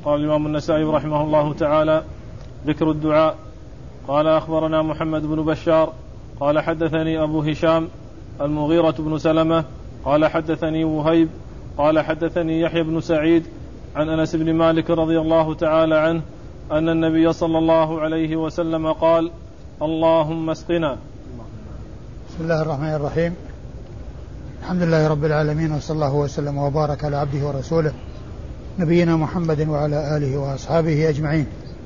قال الإمام النسائي رحمه الله تعالى: ذكر الدعاء. قال: أخبرنا محمد بن بشار قال حدثني أبو هشام المغيرة بن سلمة قال حدثني وهيب قال حدثني يحيى بن سعيد عن أنس بن مالك رضي الله تعالى عنه أن النبي صلى الله عليه وسلم قال: اللهم اسقنا. بسم الله الرحمن الرحيم. الحمد لله رب العالمين، وصلى الله وسلم وبارك على عبده ورسوله نبينا محمد وعلى آله وأصحابه أجمعين.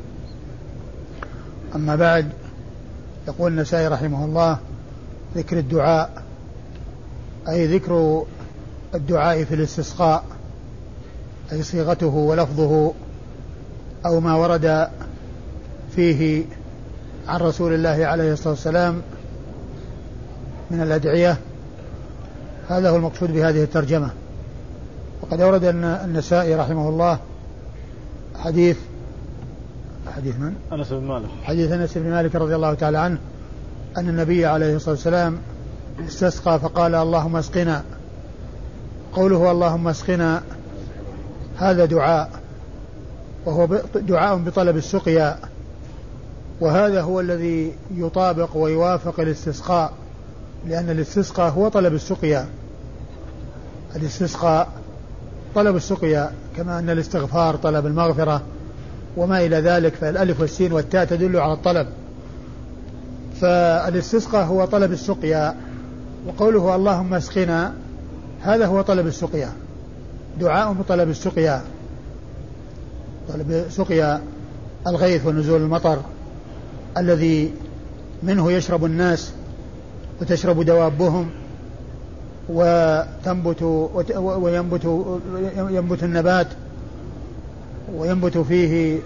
أما بعد، يقول النسائي رحمه الله: ذكر الدعاء، أي ذكر الدعاء في الاستسقاء، أي صيغته ولفظه أو ما ورد فيه عن رسول الله عليه الصلاة والسلام من الأدعية. هذا هو المقصود بهذه الترجمة. وقد أورد النسائي رحمه الله حديث من؟ أنس بن مالك، حديث أنس بن مالك رضي الله تعالى عنه أن النبي عليه الصلاة والسلام استسقى فقال: اللهم اسقنا. قوله اللهم اسقنا هذا دعاء، وهو دعاء بطلب السقيا، وهذا هو الذي يطابق ويوافق الاستسقاء، لأن الاستسقاء هو طلب السقيا. الاستسقاء طلب السقيا، كما أن الاستغفار طلب المغفرة وما إلى ذلك، فالألف والسين والتاء تدل على الطلب. فالاستسقاء هو طلب السقيا، وقوله اللهم اسقنا هذا هو طلب السقيا، دعاء بطلب السقيا، طلب سقيا الغيث ونزول المطر الذي منه يشرب الناس وتشرب دوابهم وينبت النبات، وينبت فيه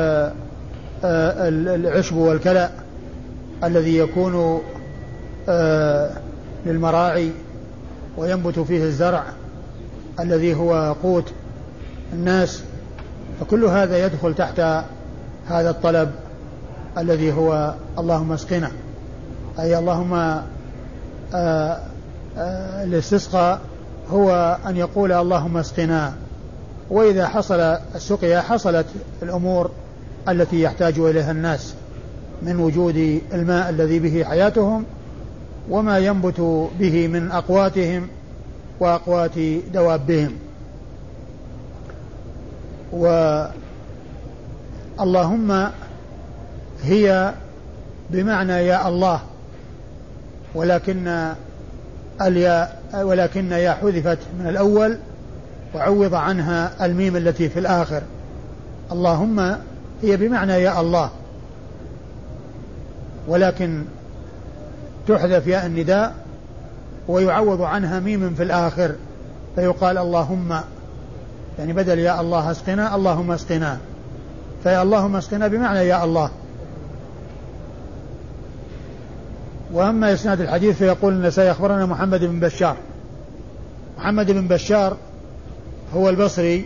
العشب والكلأ الذي يكون للمراعي، وينبت فيه الزرع الذي هو قوت الناس. فكل هذا يدخل تحت هذا الطلب الذي هو اللهم اسقنا، أي اللهم الاستسقاء هو أن يقول اللهم اسقنا. وإذا حصل السقيا حصلت الأمور التي يحتاج إليها الناس من وجود الماء الذي به حياتهم، وما ينبت به من أقواتهم وأقوات دوابهم. واللهم هي بمعنى يا الله، ولكن يا حذفت من الأول وعوض عنها الميم التي في الآخر. اللهم هي بمعنى يا الله، ولكن تحذف ياء النداء ويعوض عنها ميم في الآخر، فيقال اللهم، يعني بدل يا الله اسقنا اللهم اسقنا، فيا اللهم اسقنا بمعنى يا الله. وأما إسناد الحديث فيقول النسائي: أخبرنا محمد بن بشار. محمد بن بشار هو البصري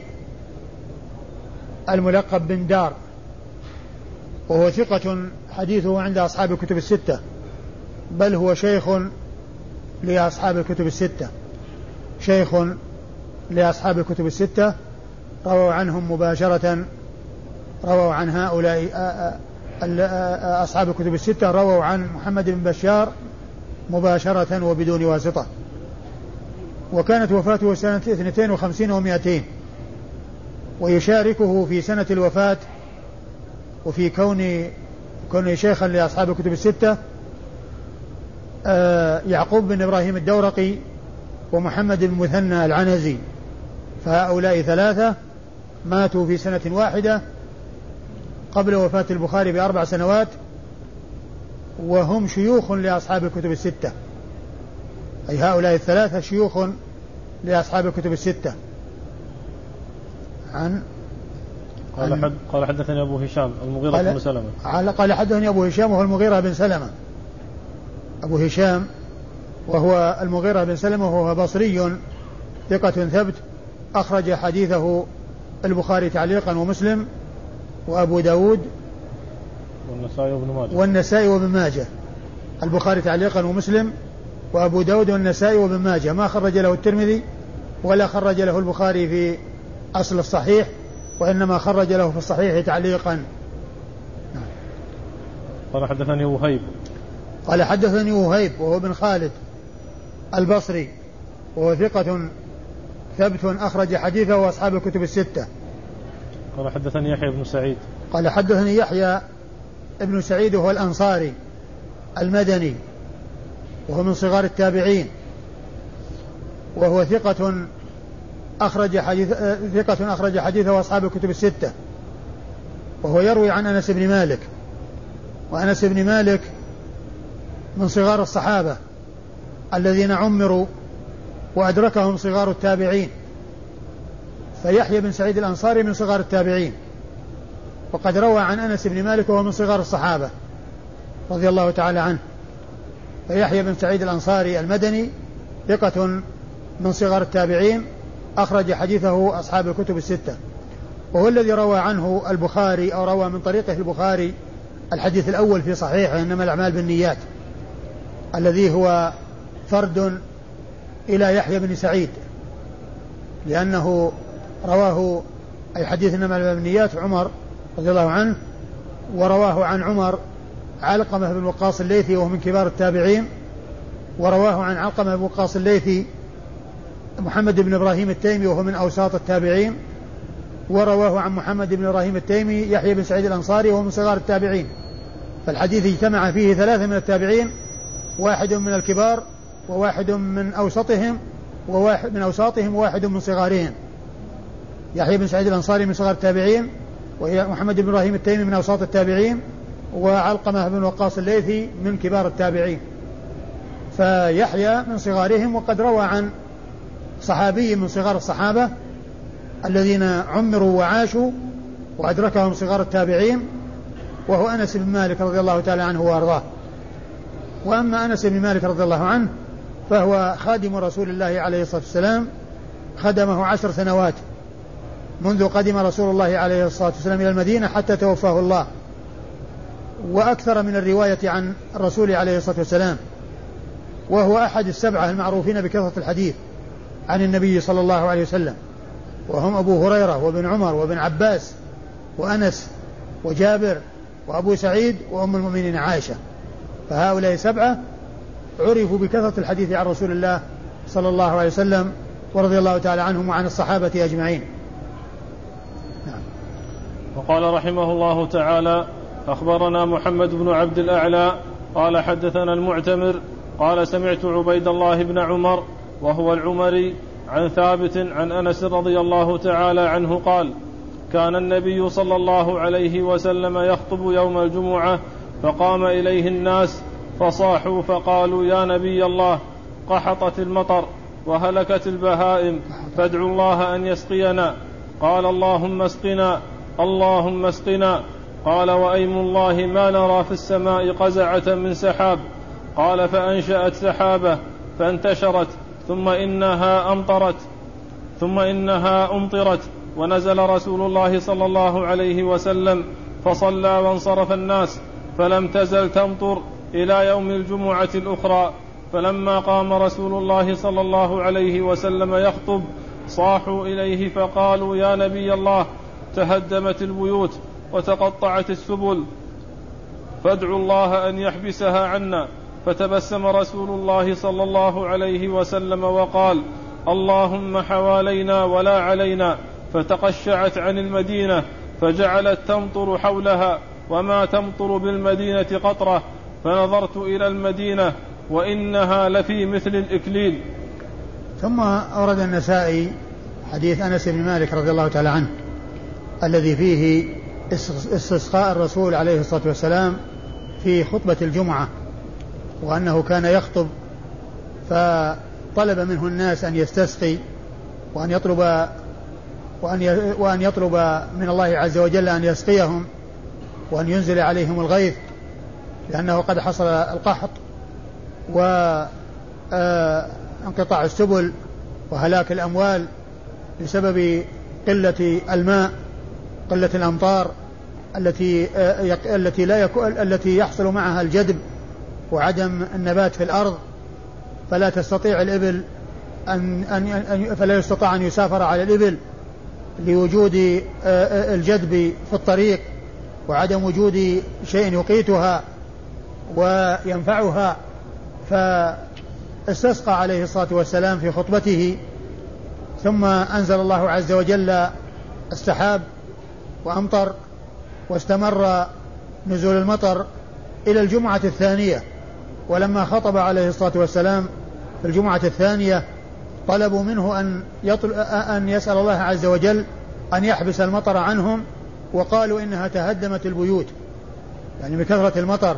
الملقب بن دار، وهو ثقة حديثه عند أصحاب الكتب الستة، بل هو شيخ لأصحاب الكتب الستة، شيخ لأصحاب الكتب الستة، رووا عنهم مباشرة، رووا عن هؤلاء أصحاب الكتب الستة رووا عن محمد بن بشار مباشرة وبدون واسطة. وكانت وفاته سنة 52 و200، ويشاركه في سنة الوفاة وفي كونه شيخا لأصحاب الكتب الستة يعقوب بن إبراهيم الدورقي ومحمد بن مثنى العنزي، فهؤلاء ثلاثة ماتوا في سنة واحدة قبل وفاة البخاري ب4 سنوات، وهم شيوخ لأصحاب الكتب الستة، أي هؤلاء الثلاثة شيوخ لأصحاب الكتب الستة. قال حدثني أبو هشام المغيرة بن سلمة. قال حدثني أبو هشام وهو المغيرة بن سلمة، أبو هشام وهو المغيرة بن سلمة، وهو بصري ثقة ثبت، أخرج حديثه البخاري تعليقا ومسلم وأبو داود والنسائي وابن ماجه. البخاري تعليقا ومسلم وأبو داود والنسائي وابن ماجه، ما خرج له الترمذي ولا خرج له البخاري في أصل الصحيح، وإنما خرج له في الصحيح تعليقا. قال حدثني وهيب. قال حدثني وهيب وهو بن خالد البصري وهو ثقة ثبت أخرج حديثه وأصحاب الكتب الستة. قال حدثني يحيى بن سعيد. قال حدثني يحيى ابن سعيد وهو الأنصاري المدني وهو من صغار التابعين وهو ثقة أخرج حديثه وأصحاب الكتب الستة، وهو يروي عن أنس بن مالك، وأنس بن مالك من صغار الصحابة الذين عمروا وأدركهم صغار التابعين، فيحيى بن سعيد الأنصاري من صغار التابعين، وقد روى عن أنس بن مالك وهو من صغار الصحابة رضي الله تعالى عنه. فيحيى بن سعيد الأنصاري المدني ثقة من صغار التابعين أخرج حديثه أصحاب الكتب الستة، وهو الذي روى عنه البخاري أو روى من طريقه البخاري الحديث الأول في صحيحه إنما الأعمال بالنيات، الذي هو فرد إلى يحيى بن سعيد، لأنه رواه أي حديث إنما الأعمال بالنيات عمر رضي الله عنه، ورواه عن عمر علقمة بن وقاص الليثي وهو من كبار التابعين، ورواه عن علقمة بن وقاص الليثي محمد بن إبراهيم التيمي وهو من أوساط التابعين، ورواه عن محمد بن إبراهيم التيمي يحيى بن سعيد الأنصاري وهو من صغار التابعين. فالحديث اجتمع فيه ثلاثة من التابعين، واحد من الكبار وواحد من أوسطهم وواحد من صغارهم. يحيى بن سعيد الأنصاري من صغار التابعين، ومحمد بن إبراهيم التيمي من أوساط التابعين، وعلقمة بن وقاص الليثي من كبار التابعين. فيحيى من صغارهم، وقد روى عن صحابي من صغار الصحابة الذين عمروا وعاشوا وأدركهم صغار التابعين، وهو أنس بن مالك رضي الله تعالى عنه وأرضاه. وأما أنس بن مالك رضي الله عنه فهو خادم رسول الله عليه الصلاة والسلام، خدمه 10 سنوات منذ قدم رسول الله عليه الصلاة والسلام إلى المدينة حتى توفاه الله، وأكثر من الرواية عن الرسول عليه الصلاة والسلام، وهو أحد السبعة المعروفين بكثرة الحديث عن النبي صلى الله عليه وسلم، وهم أبو هريرة وابن عمر وابن عباس وأنس وجابر وأبو سعيد وأم المؤمنين عائشة. فهؤلاء 7 عرفوا بكثرة الحديث عن رسول الله صلى الله عليه وسلم ورضي الله تعالى عنهم وعن الصحابة أجمعين. نعم. وقال رحمه الله تعالى: أخبرنا محمد بن عبد الأعلى قال حدثنا المعتمر قال سمعت عبيد الله بن عمر وهو العمري عن ثابت عن أنس رضي الله تعالى عنه قال: كان النبي صلى الله عليه وسلم يخطب يوم الجمعة فقام إليه الناس فصاحوا فقالوا: يا نبي الله، قحطت المطر وهلكت البهائم فادعوا الله أن يسقينا. قال: اللهم اسقنا اللهم اسقنا. قال: وأيم الله ما نرى في السماء قزعة من سحاب. قال: فأنشأت سحابة فانتشرت ثم إنها أمطرت ونزل رسول الله صلى الله عليه وسلم فصلى وانصرف الناس فلم تزل تمطر إلى يوم الجمعة الأخرى. فلما قام رسول الله صلى الله عليه وسلم يخطب صاحوا إليه فقالوا: يا نبي الله، تهدمت البيوت وتقطعت السبل فادعوا الله أن يحبسها عنا. فتبسم رسول الله صلى الله عليه وسلم وقال: اللهم حوالينا ولا علينا. فتقشعت عن المدينة فجعلت تمطر حولها وما تمطر بالمدينة قطرة. فنظرت إلى المدينة وإنها لفي مثل الإكليل. ثم أورد النسائي حديث أنس بن مالك رضي الله تعالى عنه الذي فيه استسقاء الرسول عليه الصلاة والسلام في خطبة الجمعة، وأنه كان يخطب فطلب منه الناس أن يستسقي وأن يطلب من الله عز وجل أن يسقيهم وأن ينزل عليهم الغيث، لأنه قد حصل القحط وانقطاع السبل وهلاك الأموال بسبب قلة الماء، قلة الأمطار التي يحصل معها الجدب وعدم النبات في الأرض، فلا تستطيع الإبل فلا يستطاع أن يسافر على الإبل لوجود الجدب في الطريق وعدم وجود شيء يقيتها وينفعها، فاستسقى عليه الصلاة والسلام في خطبته، ثم أنزل الله عز وجل السحاب وأمطر، واستمر نزول المطر إلى الجمعة الثانية. ولما خطب عليه الصلاة والسلام في الجمعة الثانية طلبوا منه أن يسأل الله عز وجل أن يحبس المطر عنهم، وقالوا إنها تهدمت البيوت يعني بكثرة المطر،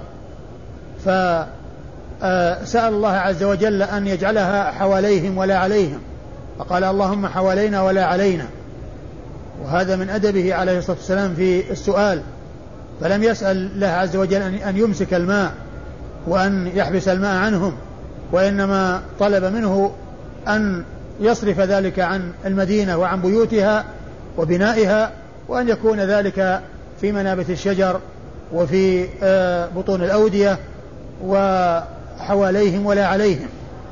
فسأل الله عز وجل أن يجعلها حواليهم ولا عليهم، فقال اللهم حوالينا ولا علينا. وهذا من أدبه عليه الصلاة والسلام في السؤال، فلم يسأل الله عز وجل أن يمسك الماء وأن يحبس الماء عنهم، وإنما طلب منه أن يصرف ذلك عن المدينة وعن بيوتها وبنائها، وأن يكون ذلك في منابت الشجر وفي بطون الأودية وحواليهم ولا عليهم.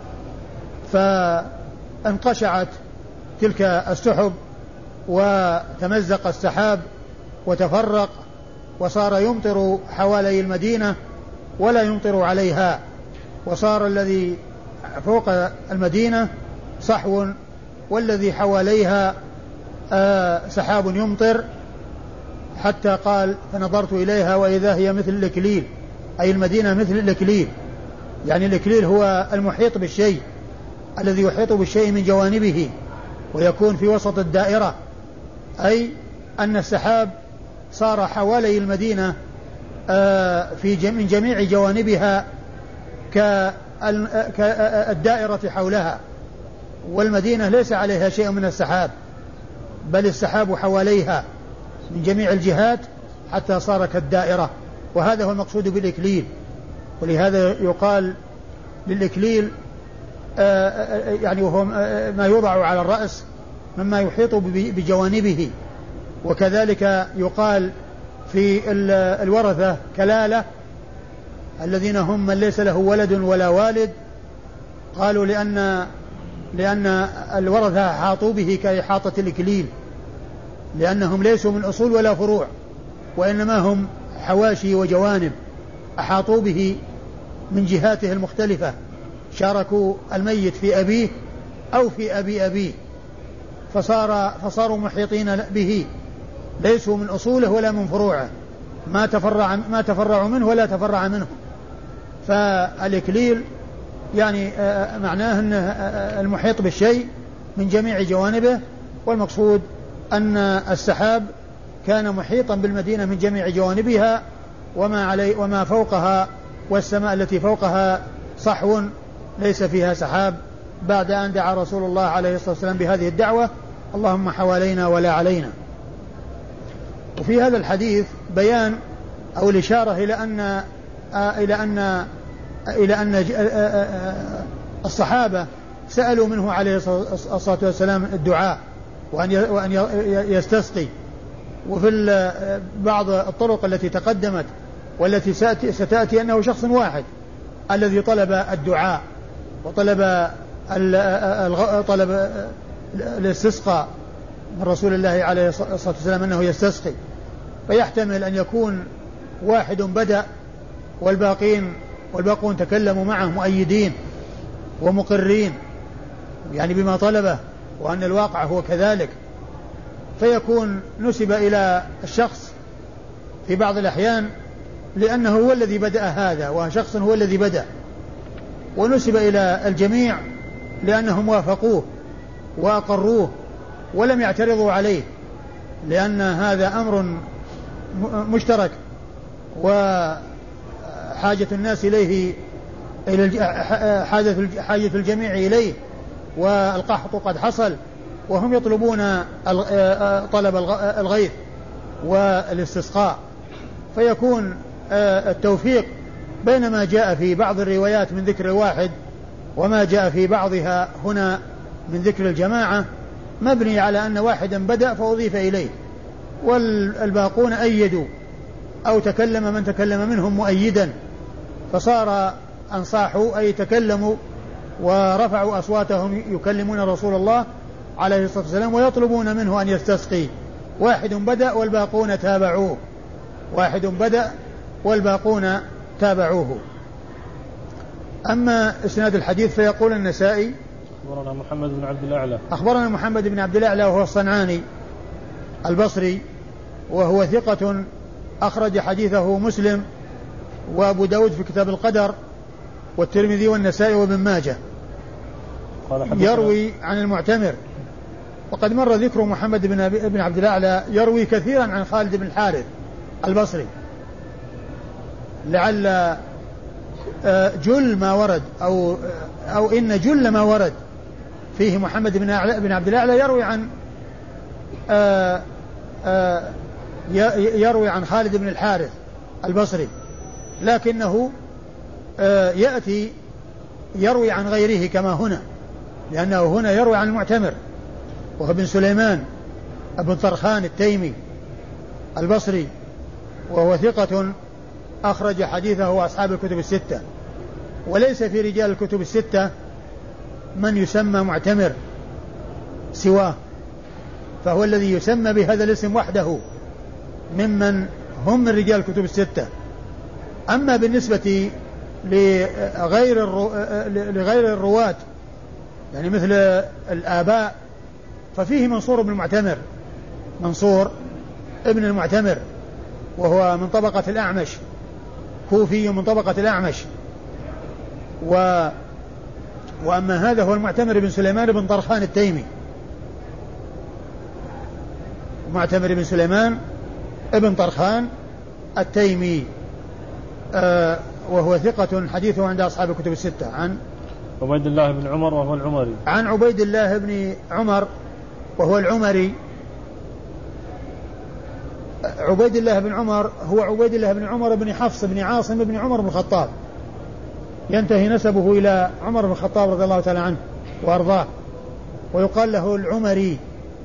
فانقشعت تلك السحب وتمزق السحاب وتفرق، وصار يمطر حوالي المدينة ولا يمطر عليها، وصار الذي فوق المدينة صحو والذي حواليها سحاب يمطر، حتى قال فنظرت إليها وإذا هي مثل الإكليل، أي المدينة مثل الإكليل، يعني الإكليل هو المحيط بالشيء الذي يحيط بالشيء من جوانبه ويكون في وسط الدائرة، أي أن السحاب صار حوالي المدينة من جميع جوانبها كالدائرة حولها، والمدينة ليس عليها شيء من السحاب، بل السحاب حواليها من جميع الجهات حتى صار كالدائرة. وهذا هو المقصود بالإكليل، ولهذا يقال للإكليل يعني وهو ما يوضع على الرأس مما يحيط بجوانبه. وكذلك يقال في الورثة كلالة الذين هم من ليس له ولد ولا والد، قالوا لأن الورثة حاطوا به كإحاطة الإكليل، لأنهم ليسوا من أصول ولا فروع، وإنما هم حواشي وجوانب أحاطوا به من جهاته المختلفة، شاركوا الميت في أبيه أو في أبي أبيه، فصاروا محيطين به، ليسوا من أصوله ولا من فروعه، ما تفرعوا منه ولا تفرع منه. فالإكليل يعني معناه أنه المحيط بالشيء من جميع جوانبه، والمقصود أن السحاب كان محيطا بالمدينة من جميع جوانبها وما فوقها، والسماء التي فوقها صحو ليس فيها سحاب، بعد أن دعا رسول الله عليه الصلاة والسلام بهذه الدعوة اللهم حوالينا ولا علينا. وفي هذا الحديث بيان أو الإشارة إلى أن الصحابة سألوا منه عليه الصلاة والسلام الدعاء وأن يستسقي. وفي بعض الطرق التي تقدمت والتي ستأتي أنه شخص واحد الذي طلب الدعاء وطلب الاستسقاء من رسول الله عليه الصلاة والسلام أنه يستسقي، فيحتمل أن يكون واحد بدأ والباقون تكلموا معه مؤيدين ومقرين يعني بما طلبه، وأن الواقع هو كذلك، فيكون نسب إلى الشخص في بعض الأحيان لأنه هو الذي بدأ هذا، وشخص هو الذي بدأ، ونسب إلى الجميع لأنهم وافقوه وأقروه ولم يعترضوا عليه، لأن هذا أمر مشترك وحاجة الناس إليه، حاجة الجميع إليه، والقحط قد حصل وهم يطلبون طلب الغيث والاستسقاء، فيكون التوفيق بين ما جاء في بعض الروايات من ذكر الواحد وما جاء في بعضها هنا من ذكر الجماعة مبني على أن واحدا بدأ فأضيف إليه، والباقون أيدوا أو تكلم من تكلم منهم مؤيدا، فصار أنصاحوا أي تكلموا ورفعوا أصواتهم يكلمون رسول الله عليه الصلاة والسلام ويطلبون منه أن يستسقي. واحد بدأ والباقون تابعوه، واحد بدأ والباقون تابعوه. أما إسناد الحديث فيقول النسائي أخبرنا محمد بن عبد الأعلى، أخبرنا محمد بن عبد الأعلى وهو الصنعاني البصري وهو ثقة أخرج حديثه مسلم وأبو داود في كتاب القدر والترمذي والنسائي وابن ماجه. يروي عن المعتمر، وقد مر ذكر محمد بن عبد الأعلى يروي كثيرا عن خالد بن الحارث البصري، لعل جل ما ورد أو إن جل ما ورد فيه محمد بن عبد الأعلى يروي عن خالد بن الحارث البصري، لكنه يأتي يروي عن غيره كما هنا، لأنه هنا يروي عن المعتمر وهو بن سليمان ابن طرخان التيمي البصري، وهو ثقة أخرج حديثه أصحاب الكتب الستة، وليس في رجال الكتب الستة من يسمى معتمر سواه، فهو الذي يسمى بهذا الاسم وحده ممن هم من رجال الكتب الستة. أما بالنسبة لغير الرواة يعني مثل الآباء ففيه منصور بن المعتمر، منصور ابن المعتمر وهو من طبقة الأعمش، كوفي من طبقة الأعمش. وأما هذا هو المعتمر بن سليمان بن طرخان التيمي، معتمر بن سليمان ابن طرخان التيمي، وهو ثقة حديثه عند أصحاب الكتب الستة. عن عبيد الله بن عمر وهو العمري، عن عبيد الله بن عمر وهو العمري. عبيد الله بن عمر هو عبيد الله بن عمر بن حفص بن عاصم بن عمر بن الخطاب، ينتهي نسبه إلى عمر بن الخطاب رضي الله تعالى عنه وأرضاه، ويقال له العمري.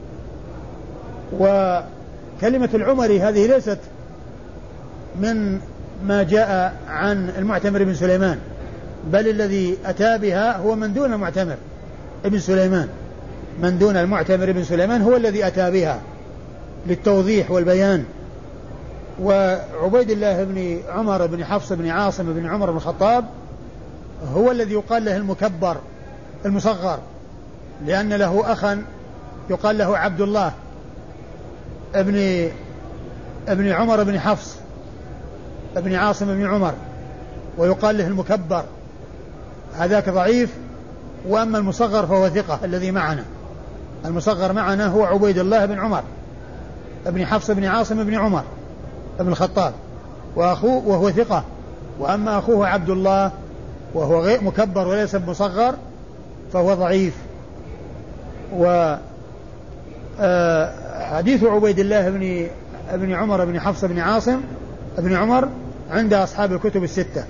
وكلمة العمري هذه ليست من ما جاء عن المعتمر بن سليمان، بل الذي أتى بها هو من دون المعتمر ابن سليمان، من دون المعتمر بن سليمان هو الذي أتى بها للتوضيح والبيان. وعبيد الله بن عمر بن حفص بن عاصم بن عمر بن الخطاب هو الذي يقال له المكبر المصغر، لأن له أخا يقال له عبد الله ابن عمر بن حفص ابن عاصم بن عمر، ويقال له المكبر، هذاك ضعيف. وأما المصغر فهو ثقة الذي معنا، المصغر معنا هو عبيد الله بن عمر ابن حفص بن عاصم بن عمر ابن الخطاب وأخوه وهو ثقة. وأما أخوه عبد الله وهو غير مكبر وليس بمصغر فهو ضعيف. وحديث عبيد الله بن عمر بن حفص بن عاصم ابن عمر عند أصحاب الكتب الستة.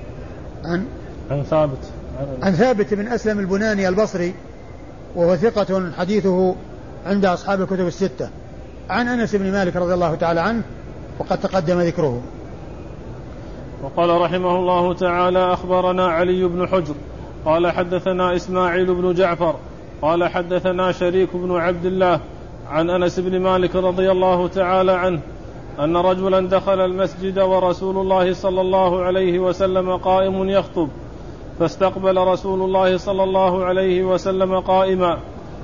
عن ثابت بن أسلم البناني البصري وهو ثقة حديثه عند أصحاب الكتب الستة. عن أنس بن مالك رضي الله تعالى عنه وقد تقدم ذكره. وقال رحمه الله تعالى: أخبرنا علي بن حجر قال حدثنا إسماعيل بن جعفر قال حدثنا شريك بن عبد الله عن أنس بن مالك رضي الله تعالى عنه أن رجلا دخل المسجد ورسول الله صلى الله عليه وسلم قائم يخطب، فاستقبل رسول الله صلى الله عليه وسلم قائما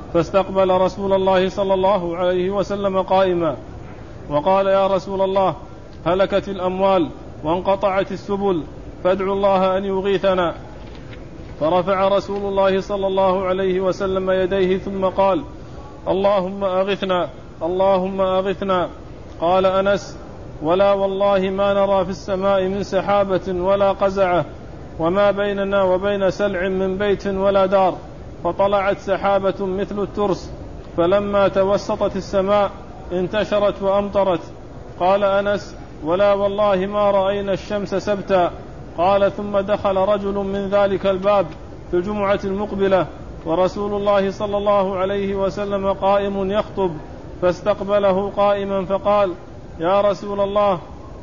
وقال: يا رسول الله، هلكت الأموال وانقطعت السبل، فادعوا الله أن يغيثنا. فرفع رسول الله صلى الله عليه وسلم يديه ثم قال: اللهم أغثنا اللهم أغثنا. قال أنس: ولا والله ما نرى في السماء من سحابة ولا قزعة، وما بيننا وبين سلع من بيت ولا دار، فطلعت سحابة مثل الترس، فلما توسطت السماء انتشرت وأمطرت. قال أنس: ولا والله ما رأينا الشمس سبتا. قال: ثم دخل رجل من ذلك الباب في الجمعة المقبلة ورسول الله صلى الله عليه وسلم قائم يخطب، فاستقبله قائما فقال: يا رسول الله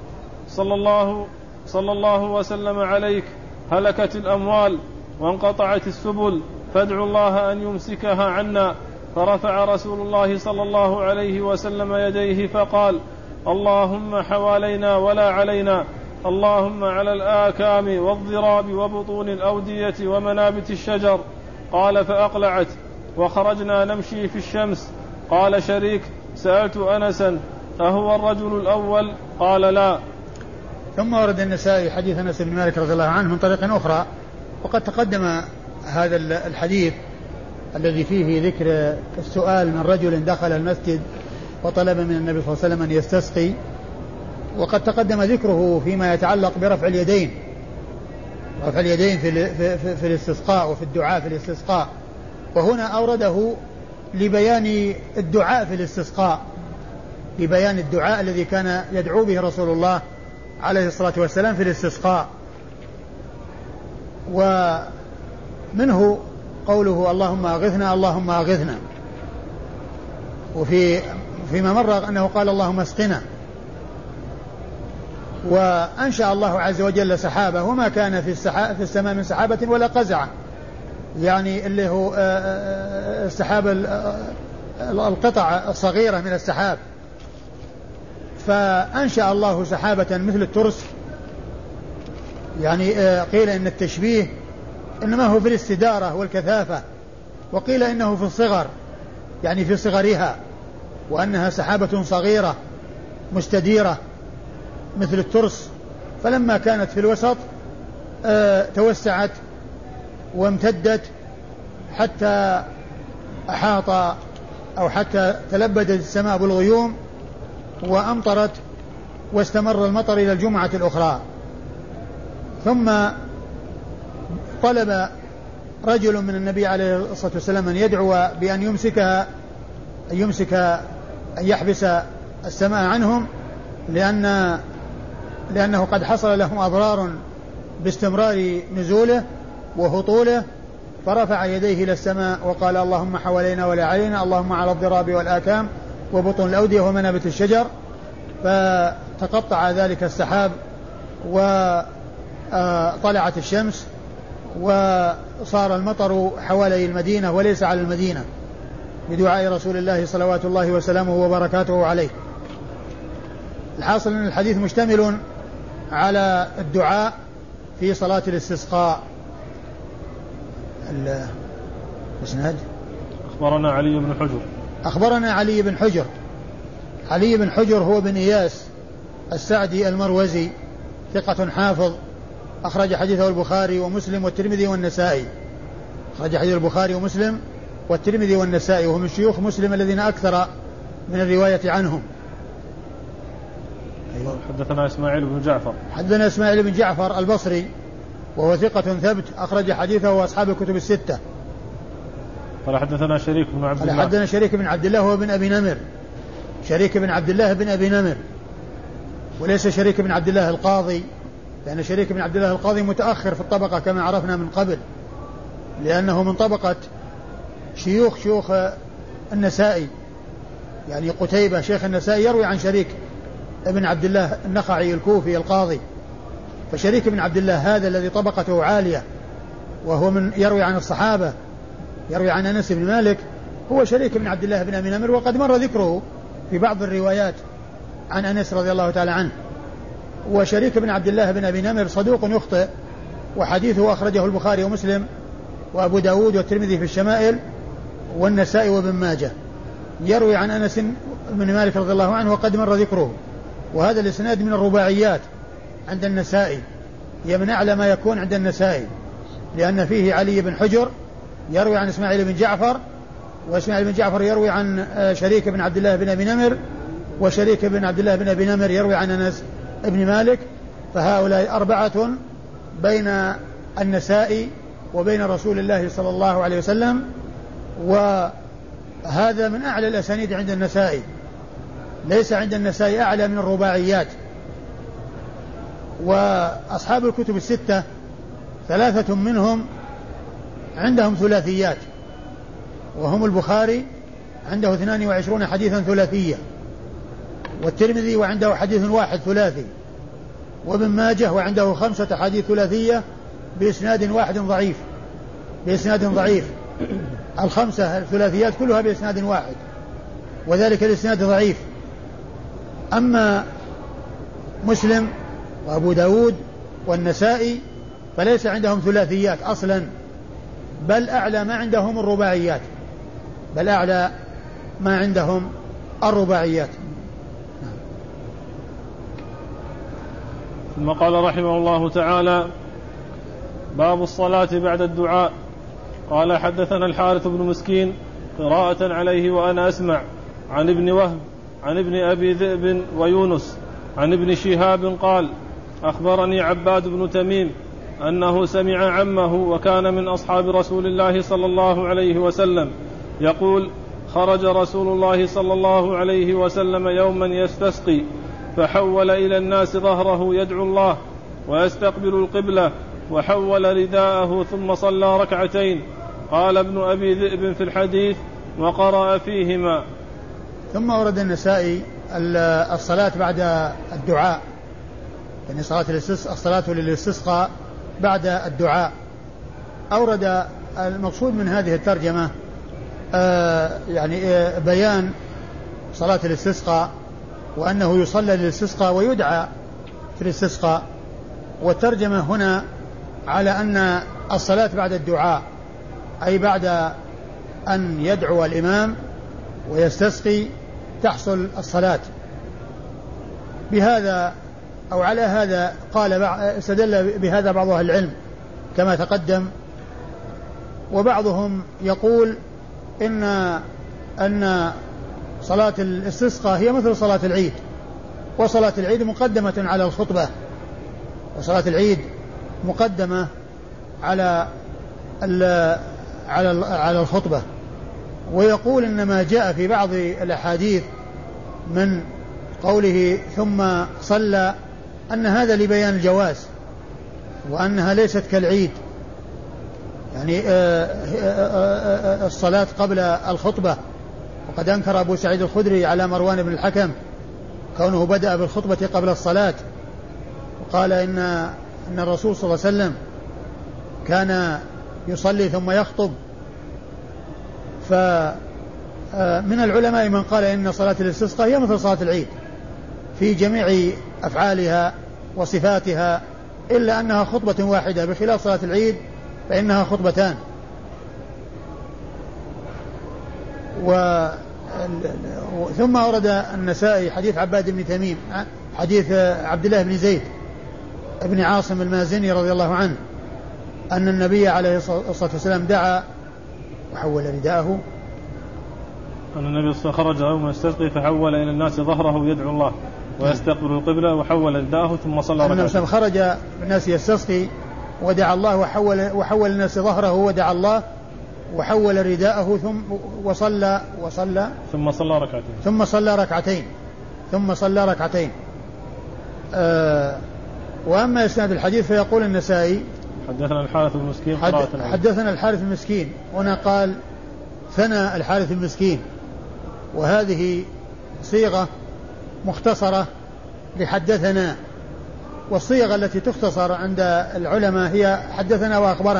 صلى الله وسلم عليك، هلكت الأموال وانقطعت السبل، فادعوا الله أن يمسكها عنا. فرفع رسول الله صلى الله عليه وسلم يديه فقال: اللهم حوالينا ولا علينا، اللهم على الآكام والضراب وبطون الأودية ومنابت الشجر. قال: فأقلعت وخرجنا نمشي في الشمس. قال شريك: سألت أنسا: أهو الرجل الأول؟ قال: لا. ثم ورد النسائي حديث أنس بن مالك رضي الله عنه من طريق أخرى، وقد تقدم هذا الحديث الذي فيه ذكر السؤال من رجل دخل المسجد وطلب من النبي صلى الله عليه وسلم أن يستسقي، وقد تقدم ذكره فيما يتعلق برفع اليدين، رفع اليدين في الاستسقاء وفي الدعاء في الاستسقاء، وهنا أورده لبيان الدعاء في الاستسقاء، لبيان الدعاء الذي كان يدعو به رسول الله عليه الصلاة والسلام في الاستسقاء. ومنه قوله: اللهم أغثنا اللهم أغثنا، وفيما مر أنه قال: اللهم اسقنا. وأنشأ الله عز وجل سحابة، وما كان في السماء من سحابة ولا قزعة، يعني اللي هو السحاب القطع الصغيرة من السحاب، فأنشأ الله سحابة مثل الترس. يعني قيل إن التشبيه إنما هو في الاستدارة والكثافة، وقيل إنه في الصغر، يعني في صغرها، وأنها سحابة صغيرة مستديرة مثل الترس، فلما كانت في الوسط توسعت وامتدت حتى أحاط أو حتى تلبدت السماء بالغيوم وأمطرت، واستمر المطر إلى الجمعة الأخرى. ثم طلب رجل من النبي عليه الصلاة والسلام أن يدعو بأن أن يحبس السماء عنهم، لأنه قد حصل لهم أضرار باستمرار نزوله وهطوله، فرفع يديه إلى السماء وقال: اللهم حوالينا ولا علينا، اللهم على الضراب والآكام وبطون الأودية ومنابت الشجر. فتقطع ذلك السحاب وطلعت الشمس وصار المطر حوالي المدينة وليس على المدينة، بدعاء رسول الله صلوات الله وسلامه وبركاته عليه. الحاصل أن الحديث مشتمل على الدعاء في صلاة الاستسقاء. الإسناد: أخبرنا علي بن حجر. أخبرنا علي بن حجر. علي بن حجر هو بن إياس السعدي المروزي، ثقة حافظ، أخرج حديثه البخاري ومسلم والترمذي والنسائي. أخرج حديث البخاري ومسلم والترمذي والنسائي، وهم شيوخ مسلم الذين أكثر من الرواية عنهم. أيوة. حدثنا إسماعيل بن جعفر. حدثنا إسماعيل بن جعفر البصري، وهو ثقة ثبت، أخرج حديثه وأصحاب الكتب الستة. قال حدثنا شريك بن عبد الله. حدثنا شريك بن عبد الله هو بن أبي نمر، شريك بن عبد الله بن أبي نمر، وليس شريك بن عبد الله القاضي، لأن شريك بن عبد الله القاضي متأخر في الطبقة كما عرفنا من قبل، لأنه من طبقة شيوخ النسائي، يعني قتيبة شيخ النسائي يروي عن شريك ابن عبد الله النخعي الكوفي القاضي. فشريك بن عبد الله هذا الذي طبقته عالية وهو من يروي عن الصحابة، يروي عن أنس بن مالك، هو شريك بن عبد الله بن أبي نمر، وقد مر ذكره في بعض الروايات عن أنس رضي الله تعالى عنه. وشريك بن عبد الله بن أبي نمر صدوق يخطئ، وحديثه أخرجه البخاري ومسلم وأبو داود والترمذي في الشمائل والنسائي وابن ماجه، يروي عن أنس بن مالك رضي الله عنه وقد مر ذكره. وهذا الإسناد من الرباعيات عند النسائي، هي من أعلى ما يكون عند النسائي، لأن فيه علي بن حجر يروي عن إسماعيل بن جعفر، وإسماعيل بن جعفر يروي عن شريك بن عبد الله بن أبي نمر، وشريك بن عبد الله بن أبي نمر يروي عن أنس بن مالك. فهؤلاء أربعة بين النسائي وبين رسول الله صلى الله عليه وسلم، وهذا من أعلى الأسانيد عند النسائي، ليس عند النسائي أعلى من الرباعيات. وأصحاب الكتب الستة ثلاثة منهم عندهم ثلاثيات، وهم البخاري عنده 22 حديثا ثلاثية، والترمذي وعنده حديث واحد ثلاثي، وابن ماجه وعنده 5 حديث ثلاثية بإسناد واحد ضعيف، الخمسة الثلاثيات كلها بإسناد واحد، وذلك الإسناد ضعيف. أما مسلم وأبو داود والنسائي فليس عندهم ثلاثيات أصلا، بل أعلى ما عندهم الرباعيات، بل أعلى ما عندهم الرباعيات. ثم قال رحمه الله تعالى: باب الصلاة بعد الدعاء. قال: حدثنا الحارث بن مسكين قراءة عليه وأنا أسمع عن ابن وهب عن ابن أبي ذئب ويونس عن ابن شهاب قال: أخبرني عباد بن تميم أنه سمع عمه وكان من أصحاب رسول الله صلى الله عليه وسلم يقول: خرج رسول الله صلى الله عليه وسلم يوما يستسقي فحول إلى الناس ظهره يدعو الله ويستقبل القبلة وحول رداءه ثم صلى ركعتين. قال ابن أبي ذئب في الحديث: وقرأ فيهما. ثم ورد النسائي الصلاة بعد الدعاء، يعني الصلاة للاستسقاء بعد الدعاء. أورد المقصود من هذه الترجمة يعني بيان صلاة الاستسقاء، وأنه يصلى للاستسقاء ويدعى في الاستسقاء. والترجمة هنا على أن الصلاة بعد الدعاء أي بعد أن يدعو الإمام ويستسقي تحصل الصلاة. بهذا أو على هذا قال استدل بهذا بعض أهل العلم كما تقدم، وبعضهم يقول أن صلاة الاستسقاء هي مثل صلاة العيد، وصلاة العيد مقدمة على الخطبة، وصلاة العيد مقدمة على الخطبة. ويقول إن ما جاء في بعض الأحاديث من قوله ثم صلى أن هذا لبيان الجواز، وأنها ليست كالعيد، يعني الصلاة قبل الخطبة. وقد أنكر أبو سعيد الخدري على مروان بن الحكم كونه بدأ بالخطبة قبل الصلاة، وقال إن الرسول صلى الله عليه وسلم كان يصلي ثم يخطب. فمن العلماء من قال إن صلاة الاستسقاء هي مثل صلاة العيد في جميع أفعالها وصفاتها، إلا أنها خطبة واحدة، بخلاف صلاة العيد فإنها خطبتان. ثم ورد النسائي حديث عباد بن تميم، حديث عبد الله بن زيد بن عاصم المازني رضي الله عنه أن النبي عليه الصلاة والسلام دعا وحول رداءه، أن النبي خرج يوم يستسقي فحول إلى الناس ظهره يدعو الله ويستقبل القبلة وحول رداءه ثم صلى ركعتين. النبي خرج الناس يستسقي ودعا الله وحول الناس ظهره ودعا الله وحول رداءه وصلى ثم صلى ركعتين. وأما إسناد الحديث فيقول النسائي: حدثنا الحارث بن مسكين حدثنا الحارث بن مسكين، هنا قال ثنى الحارث المسكين، وهذه صيغة مختصرة لحدثنا، والصيغة التي تختصر عند العلماء هي حدثنا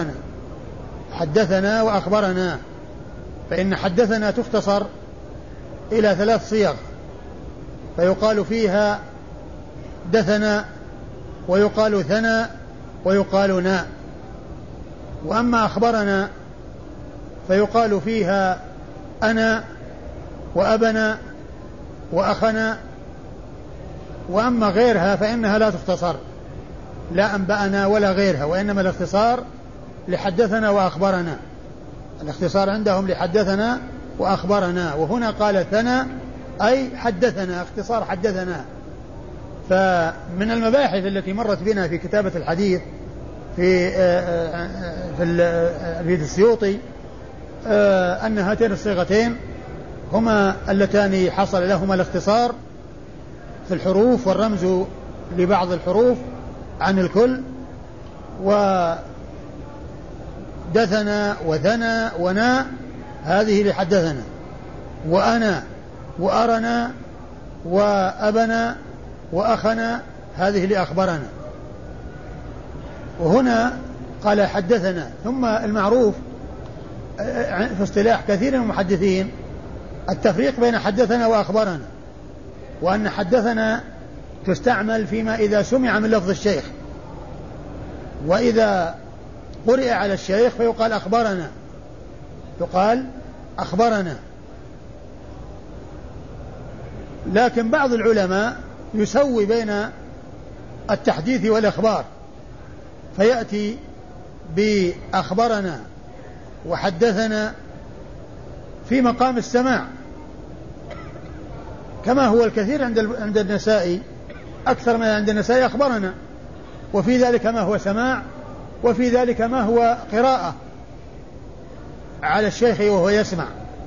وأخبرنا، فإن حدثنا تختصر إلى 3 صيغ، فيقال فيها دثنا ويقال ثنى ويقال نا. وأما أخبرنا فيقال فيها أنا وأبنا وأخنا. وأما غيرها فإنها لا تختصر، لا أنبأنا ولا غيرها، وإنما الاختصار لحدثنا وأخبرنا، الاختصار عندهم لحدثنا وأخبرنا. وهنا قال ثنى أي حدثنا، اختصار حدثنا. فمن المباحث التي مرت بنا في كتابة الحديث في السيوطي أن هاتين الصيغتين هما اللتان حصل لهما الاختصار في الحروف والرمز لبعض الحروف عن الكل، ودثنا وثنى ونا هذه لحدثنا، وأنا وأرنا وأبنا وأخنا هذه لأخبرنا. وهنا قال حدثنا. ثم المعروف في اصطلاح كثير من المحدثين التفريق بين حدثنا وأخبرنا، وأن حدثنا تستعمل فيما إذا سمع من لفظ الشيخ، وإذا قرئ على الشيخ فيقال أخبرنا، يقال أخبرنا. لكن بعض العلماء يسوي بين التحديث والإخبار، فيأتي بأخبرنا وحدثنا في مقام السماع، كما هو الكثير عند النسائي، أكثر ما عند النسائي أخبرنا، وفي ذلك ما هو سماع، وفي ذلك ما هو قراءة على الشيخ وهو يسمع.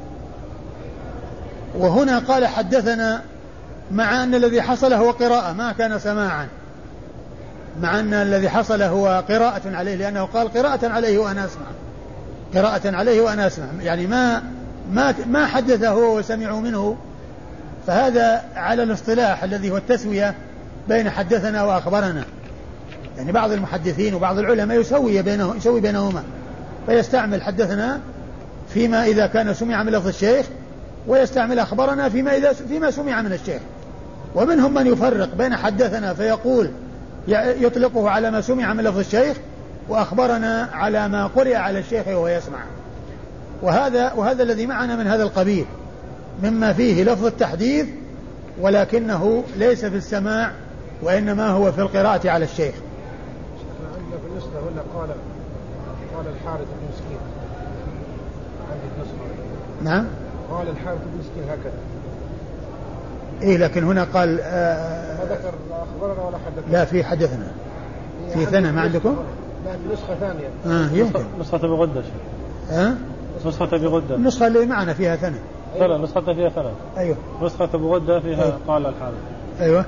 وهنا قال حدثنا مع أن الذي حصل هو قراءة ما كان سماعا، مع أن الذي حصل هو قراءة عليه، لأنه قال قراءة عليه وأنا أسمع، قراءة عليه وأنا أسمع، يعني ما حدثه هو وسمعوا منه. فهذا على الاصطلاح الذي هو التسوية بين حدثنا وأخبرنا، يعني بعض المحدثين وبعض العلماء يسوي بينهما، فيستعمل حدثنا فيما إذا كان سمع من لفظ الشيخ، ويستعمل أخبرنا فيما سمع من الشيخ. ومنهم من يفرق بين حدثنا فيقول يطلقه على ما سمع من لفظ الشيخ، وأخبرنا على ما قرئ على الشيخ وهو يسمع. وهذا الذي معنا من هذا القبيل مما فيه لفظ التحديث، ولكنه ليس في السماع، وإنما هو في القراءة على الشيخ. عندنا في النسخة ولا قال الحارث بن مسكين عندي النسخة. نعم قال الحارث بن مسكين هكذا. إيه لكن هنا قال ما ذكر أخبرنا ولا حدثنا. لا في حدثنا في ثنا ما عندكم؟ لا نسخة ثانية. يمكن نسخة بغدة. نسخة بغدة. النسخة اللي معنا فيها ثنا. لا نسخة فيها ثنا. أيوه. نسخة بغدة فيها أيوه. قال الحارث. أيوه.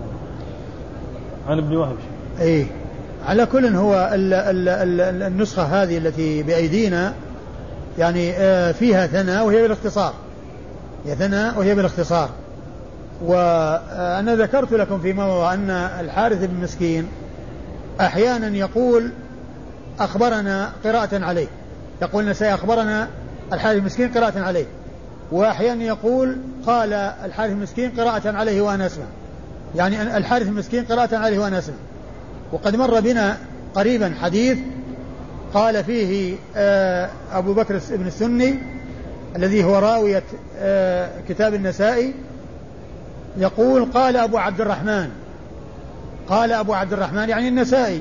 عن ابن وهب. إيه على كل هو النسخة هذه التي بأيدينا يعني فيها ثنا وهي بالاختصار، هي ثنا وهي بالاختصار. وأنا ذكرت لكم في موضع أن الحارث بن مسكين أحيانا يقول أخبرنا قراءة عليه، يقول نسائي أخبرنا الحارث بن مسكين قراءة عليه، وأحيانا يقول قال الحارث بن مسكين قراءة عليه وأنا أسمع، يعني الحارث بن مسكين قراءة عليه وأنا أسمع. وقد مر بنا قريبا حديث قال فيه أبو بكر بن السني الذي هو راوية كتاب النسائي، يقول قال أبو عبد الرحمن، قال أبو عبد الرحمن يعني النسائي،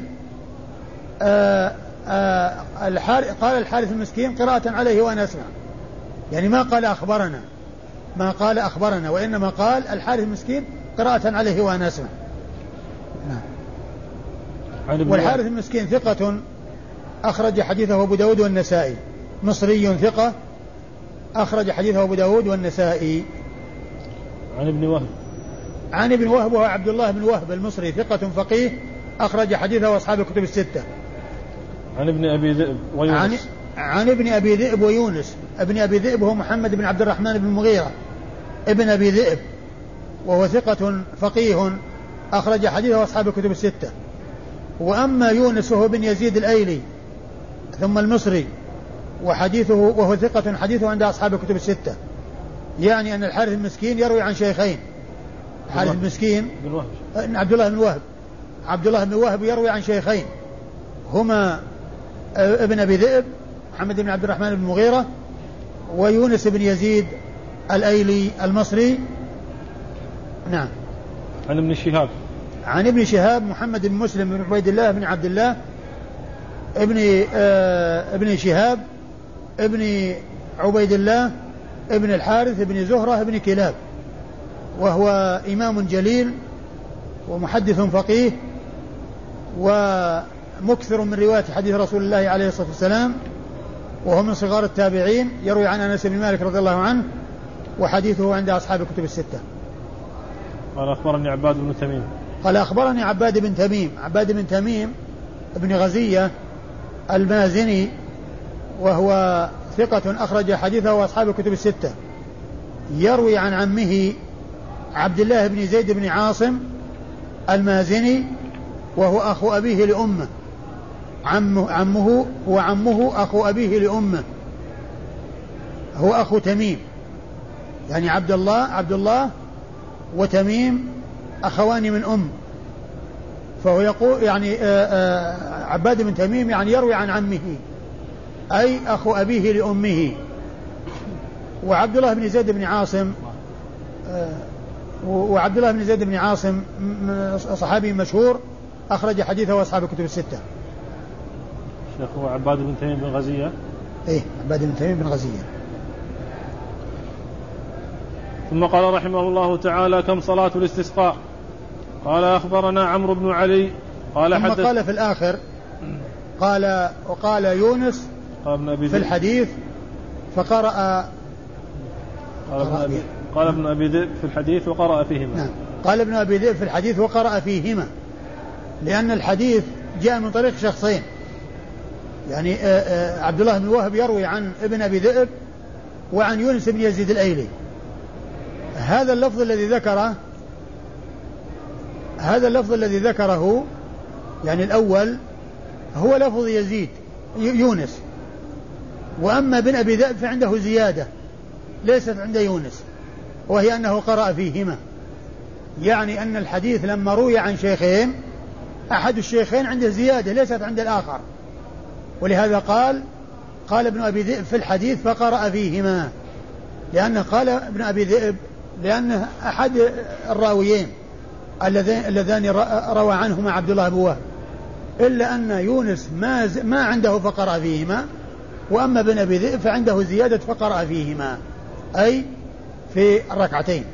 قال الحارث المسكين قراءة عليه وأنا أسمع، يعني ما قال أخبرنا، ما قال أخبرنا، وإنما قال الحارث المسكين قراءة عليه وأنا أسمع. والحارث المسكين ثقة أخرج حديثه أبو داود والنسائي، مصري ثقة أخرج حديثه أبو داود والنسائي. عن ابن وهب. عن ابن وهب وهو عبد الله بن وهب المصري ثقة فقيه أخرج حديثه أصحاب الكتب الستة. عن ابن أبي ذئب ويونس. عن ابن أبي ذئب ويونس. ابن أبي ذئب هو محمد بن عبد الرحمن بن المغيرة ابن أبي ذئب، وهو ثقة فقيه أخرج حديثه أصحاب الكتب الستة. وأما يونس وهو بن يزيد الأيلي ثم المصري وحديثه وهو ثقة حديثه عند أصحاب الكتب الستة، يعني أن الحارث المسكين يروي عن شيخين، الحارث المسكين عبد الله بن وهب يروي عن شيخين هما ابن أبي ذئب محمد بن عبد الرحمن بن المغيرة، ويونس بن يزيد الأيلي المصري. نعم. عن ابن شهاب. عن ابن شهاب محمد بن مسلم بن عبيد الله بن عبد الله ابن شهاب ابن عبيد الله ابن الحارث ابن زهرة ابن كلاب، وهو إمام جليل ومحدث فقيه ومكثر من رواية حديث رسول الله عليه الصلاة والسلام، وهو من صغار التابعين، يروي عن أنس بن مالك رضي الله عنه، وحديثه عند أصحاب الكتب الستة. قال أخبرني عباد بن تميم. قال أخبرني عباد بن تميم. عباد بن تميم ابن غزية المازني، وهو ثقة أخرج حديثه وأصحاب الكتب الستة، يروي عن عمه عبد الله بن زيد بن عاصم المازني، وهو أخو أبيه لأمه، عمه هو عمه أخو أبيه لأمه، هو أخو تميم، يعني عبد الله وتميم أخوان من أم. فهو يقول يعني عباد بن تميم يعني يروي عن عمه أي أخو أبيه لأمه. وعبد الله بن زيد بن عاصم صحابي مشهور أخرج حديثه أصحاب الكتب الستة. شيخ هو عباد بن تميم بن غزية. إيه عباد بن تميم بن غزية. ثم قال رحمه الله تعالى: كم صلاة الاستسقاء؟ قال: أخبرنا عمرو بن علي قال ثم قال في الآخر وقال يونس في الحديث فقرأ. قال ابن أبي ذئب في الحديث وقرأ فيهما. نعم. قال ابن أبي ذئب في الحديث وقرأ فيهما، لأن الحديث جاء من طريق شخصين، يعني عبد الله بن وهب يروي عن ابن أبي ذئب وعن يونس بن يزيد الأيلي. هذا اللفظ الذي ذكره يعني الأول هو لفظ يونس، وأما ابن أبي ذئب فعنده زيادة ليست عند يونس، وهي أنه قرأ فيهما، يعني أن الحديث لما روي عن شيخين أحد الشيخين عنده زيادة ليست عند الآخر، ولهذا قال ابن أبي ذئب في الحديث فقرأ فيهما، لأنه قال ابن أبي ذئب لأنه أحد الراويين اللذان روى عنهما عبد الله بن وهب، إلا أن يونس ما عنده فقرأ فيهما، وأما ابن أبي ذئب فعنده زيادة فقرأ فيهما أي في الركعتين.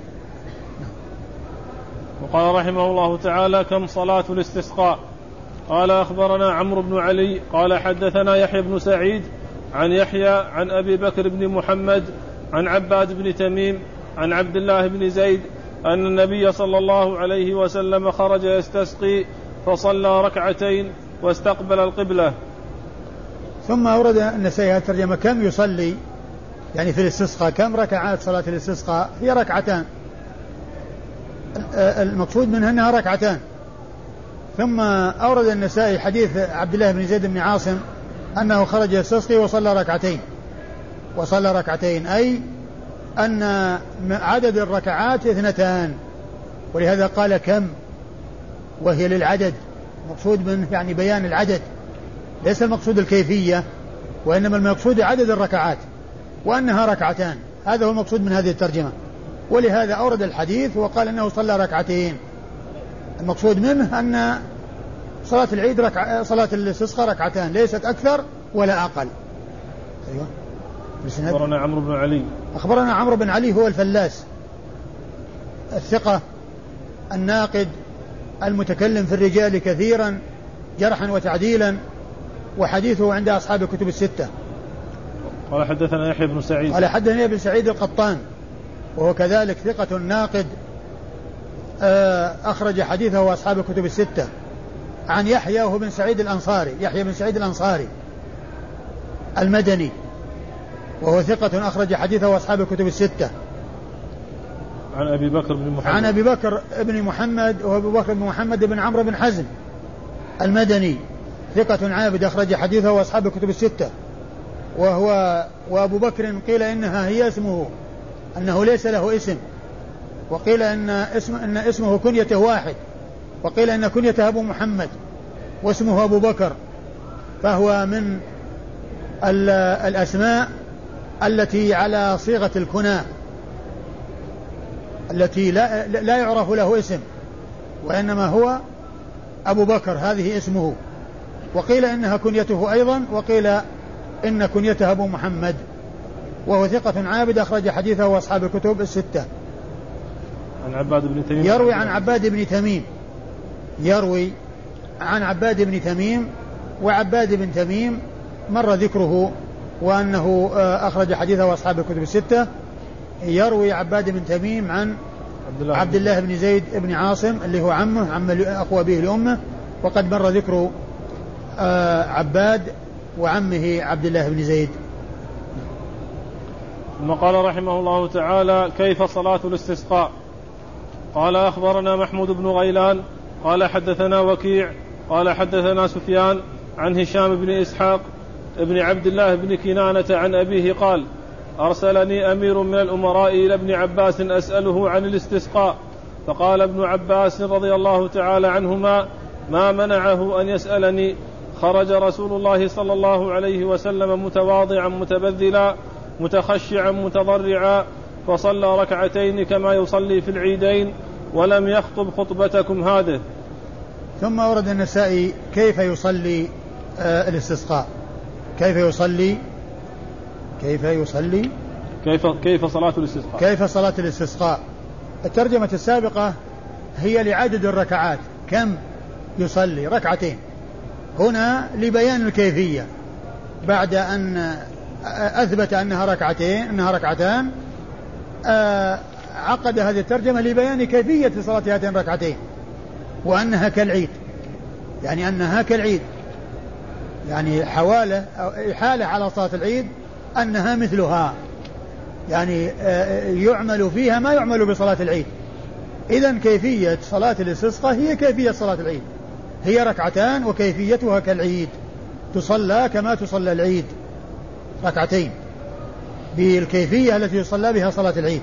وقال رحمه الله تعالى: كم صلاة الاستسقاء؟ قال: أخبرنا عمرو بن علي قال حدثنا يحيى بن سعيد عن يحيى عن أبي بكر بن محمد عن عباد بن تميم عن عبد الله بن زيد أن النبي صلى الله عليه وسلم خرج يستسقي فصلى ركعتين واستقبل القبلة. ثم أورد النسائي الترجمة كم يصلي يعني في الاستسقاء، كم ركعات صلاة الاستسقاء؟ هي ركعتان، المقصود منها أنها ركعتان. ثم أورد النسائي حديث عبد الله بن زيد بن عاصم أنه خرج يستسقي وصلى ركعتين أي أن عدد الركعات 2، ولهذا قال كم، وهي للعدد، مقصود منه يعني بيان العدد، ليس المقصود الكيفية، وإنما المقصود عدد الركعات وأنها ركعتان، هذا هو المقصود من هذه الترجمة. ولهذا أورد الحديث وقال أنه صلى ركعتين، المقصود منه أن صلاة العيد صلاة الاستسقاء ركعتان، ليست أكثر ولا أقل. أيوة. أخبرنا عمرو بن علي هو الفلاس الثقة الناقد المتكلم في الرجال كثيرا جرحا وتعديلا، وحديثه عند أصحاب الكتب الستة. قال حدثنا يحيى بن سعيد القطان وهو كذلك ثقة ناقد أخرج حديثه أصحاب الكتب الستة. عن يحيى وهو بن سعيد الأنصاري المدني وهو ثقة أخرج حديثه أصحاب الكتب الستة. عن أبي بكر بن محمد وهو أبو بكر بن محمد بن عمرو بن حزم المدني ثقة عابد أخرج حديثه أصحاب الكتب الستة. وأبو بكر قيل إنها هي اسمه، أنه ليس له اسم، وقيل إن اسمه كنيته واحد، وقيل إن كنيته أبو محمد واسمه أبو بكر، فهو من الأسماء التي على صيغة الكنى التي لا يعرف له اسم، وإنما هو أبو بكر، هذه اسمه. وقيل إنها كنيته أيضا، وقيل إن كنيته أبو محمد، وهو ثقة عابد أخرج حديثه أصحاب الكتب الستة. عن عباد بن تميم يروي عن عباد بن تميم وعباد بن تميم مر ذكره وأنه أخرج حديثه أصحاب الكتب الستة. يروي عباد بن تميم عن عبد الله بن زيد بن عاصم اللي هو عم أخو أبيه لأمه، وقد مر ذكر عباد وعمه عبد الله بن زيد. ثم قال رحمه الله تعالى: كيف صلاة الاستسقاء؟ قال: أخبرنا محمود بن غيلان قال حدثنا وكيع قال حدثنا سفيان عن هشام بن إسحاق ابن عبد الله بن كنانة عن أبيه قال: أرسلني أمير من الأمراء إلى ابن عباس أسأله عن الاستسقاء، فقال ابن عباس رضي الله تعالى عنهما: ما منعه أن يسألني؟ خرج رسول الله صلى الله عليه وسلم متواضعا متبذلا متخشعا متضرعا، فصلى ركعتين كما يصلي في العيدين، ولم يخطب خطبتكم هذه. ثم ورد النسائي كيف يصلي الاستسقاء، كيف صلاة الاستسقاء. الترجمة السابقة هي لعدد الركعات، كم يصلي؟ ركعتين. هنا لبيان الكيفية، بعد أن أثبت أنها ركعتان، عقد هذه الترجمة لبيان كيفية صلاة هاتين الركعتين، وأنها كالعيد، يعني حالة على صلاة العيد أنها مثلها، يعني يعمل فيها ما يعمل بصلاة العيد. إذن كيفية صلاة الاستسقاء هي كيفية صلاة العيد، هي ركعتان وكيفيتها كالعيد، تصلى كما تصلى العيد، ركعتين بالكيفية التي يصلى بها صلاة العيد.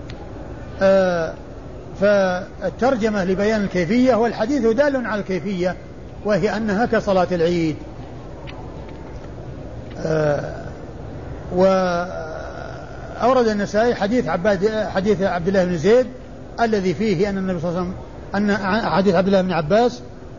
فالترجمة لبيان الكيفية، والحديث دال على الكيفية وهي أنها كصلاة العيد. وأورد النسائي حديث عبد الله بن زيد الذي فيه أن النبي صلى الله عليه وسلم حديث عبد الله بن عباس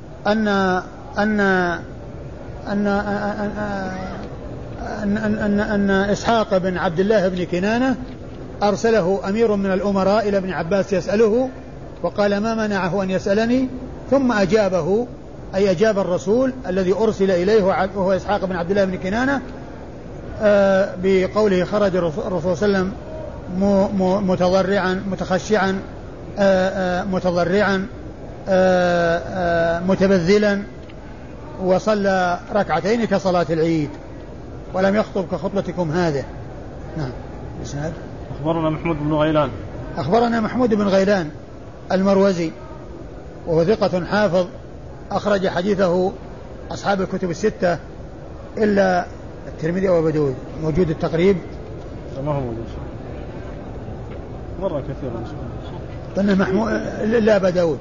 أن إسحاق بن عبد الله بن كنانة أرسله أمير من الأمراء إلى ابن عباس يسأله، وقال: ما منعه أن يسألني؟ ثم أجابه، أي أجاب الرسول الذي أرسل إليه وهو إسحاق بن عبد الله بن كنانة بقوله: خرج الرسول صلى الله عليه وسلم متضرعا متخشعا متضرعا متبذلا، وصلى ركعتين كصلاة العيد، ولم يخطب كخطبتكم هذه. نعم. أخبرنا محمود بن غيلان المروزي، وهو ثقة حافظ، أخرج حديثه أصحاب الكتب الستة إلا الترمذي وأبو داود. موجود التقريب؟ ما هو موجود مرة كثيرة قلنا محمود إلا أبا داود.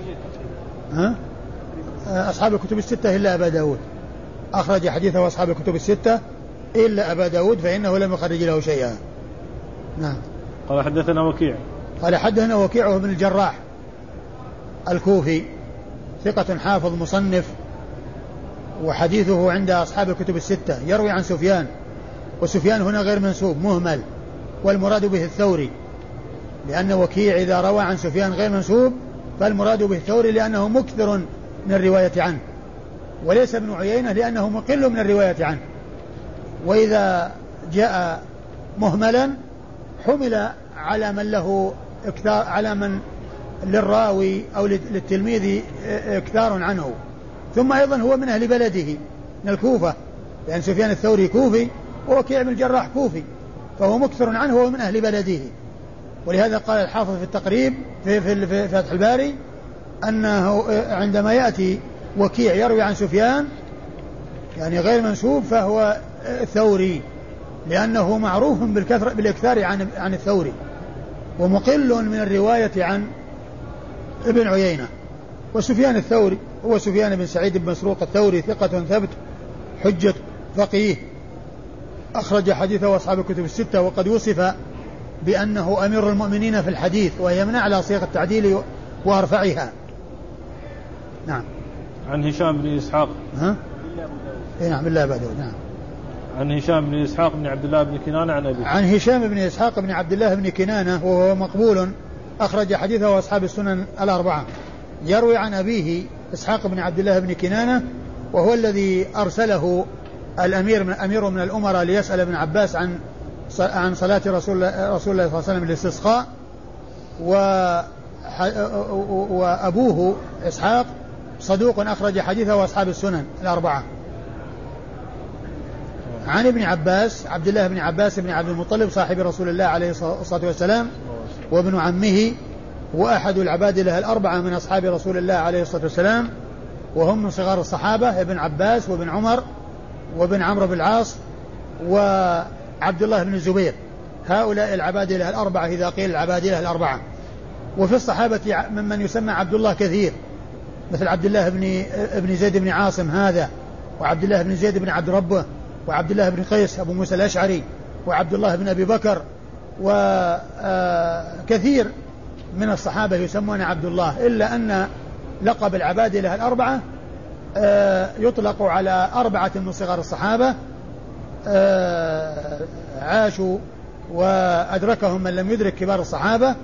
أصحاب الكتب الستة إلا أبا داود، أخرج حديثه أصحاب الكتب الستة إلا أبا داود فإنه لم يخرج له شيئا. نعم. قال حدثنا وكيع بن الجراح الكوفي، ثقة حافظ مصنف، وحديثه عند أصحاب الكتب الستة، يروي عن سفيان، وسفيان هنا غير منسوب مهمل، والمراد به الثوري، لأن وكيع إذا روى عن سفيان غير منسوب فالمراد به الثوري لأنه مكثر من الرواية عنه، وليس ابن عيينة لأنه مقل من الرواية عنه. وإذا جاء مهملا حمل على من له اكثار، على من للراوي أو للتلميذ اكثار عنه، ثم أيضا هو من أهل بلده من الكوفة، لأن سفيان الثوري كوفي ووكيع بن الجراح كوفي، فهو مكثر عنه ومن أهل بلده. ولهذا قال الحافظ في التقريب في فتح الباري أنه عندما يأتي وكيع يروي عن سفيان يعني غير منسوب فهو ثوري، لأنه معروف بالإكثار عن الثوري، ومقل من الرواية عن ابن عيينة. وسفيان الثوري هو سفيان بن سعيد بن مسروق الثوري، ثقة ثبت حجة فقيه، أخرج حديثه أصحاب الكتب الستة، وقد وصف بأنه أمير المؤمنين في الحديث، وهي من أعلى صيغ التعديل وأرفعها. نعم. عن هشام بن إسحاق. نعم إلا أبا داود. نعم. عن هشام بن إسحاق بن عبد الله بن كنانة عن أبيه. عن هشام بن إسحاق بن عبد الله بن كنانة، وهو مقبول، أخرج حديثه أصحاب السنن الأربعة. يروي عن أبيه إسحاق بن عبد الله بن كنانة، وهو الذي أرسله أمير من الأمراء ليسأل ابن عباس عن صلاة رسول الله صلى الله عليه وسلم الاستسقاء. وأبوه إسحاق صدوق أخرج حديثه وأصحاب السنن الأربعة. عن ابن عباس عبد الله بن عباس بن عبد المطلب صاحب رسول الله عليه الصلاة والسلام، وابن عمه، وأحد العبادلة الأربعة من أصحاب رسول الله عليه الصلاة والسلام، وهم من صغار الصحابة، ابن عباس وابن عمر وابن عمرو بن العاص وعبد الله بن الزبير، هؤلاء العبادلة الأربعة إذا قيل العبادلة الأربعة. وفي الصحابة ممن يسمى عبد الله كثير، مثل عبد الله بن زيد بن عاصم هذا، وعبد الله بن زيد بن عبد ربه، وعبد الله بن قيس أبو موسى الأشعري، وعبد الله بن أبي بكر، وكثير من الصحابة يسمون عبد الله، إلا أن لقب العبادلة الأربعة يطلق على 4 من صغار الصحابة عاشوا وأدركهم من لم يدرك كبار الصحابة،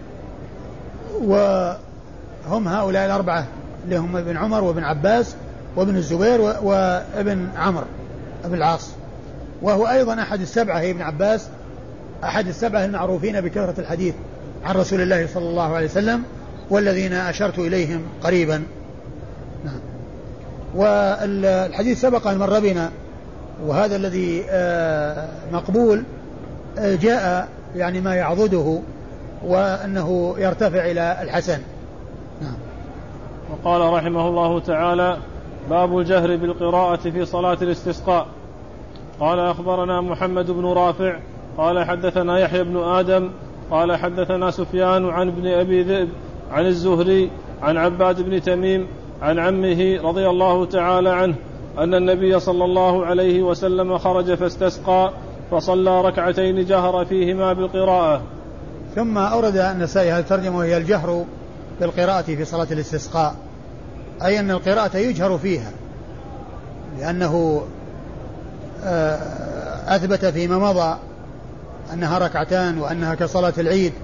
وهم هؤلاء الأربعة اللي هم ابن عمر وابن عباس وابن الزبير وابن عمرو بن العاص. وهو أيضا أحد السبعة، هي ابن عباس أحد السبعة المعروفين بكثرة الحديث عن رسول الله صلى الله عليه وسلم، والذين أشرت إليهم قريبا. نعم. والحديث سبق أن مر بنا، وهذا الذي مقبول جاء يعني ما يعضده وأنه يرتفع إلى الحسن. نعم. وقال رحمه الله تعالى: باب الجهر بالقراءة في صلاة الاستسقاء. قال: أخبرنا محمد بن رافع قال حدثنا يحيى بن آدم قال حدثنا سفيان عن ابن أبي ذئب عن الزهري عن عباد بن تميم عن عمه رضي الله تعالى عنه أن النبي صلى الله عليه وسلم خرج فاستسقى فصلى ركعتين جهر فيهما بالقراءة. ثم أورد النسائي هذه الترجمة وهي الجهر بالقراءة في صلاة الاستسقاء، أي أن القراءة يجهر فيها، لأنه أثبت فيما مضى أنها ركعتان وأنها كصلاة العيد،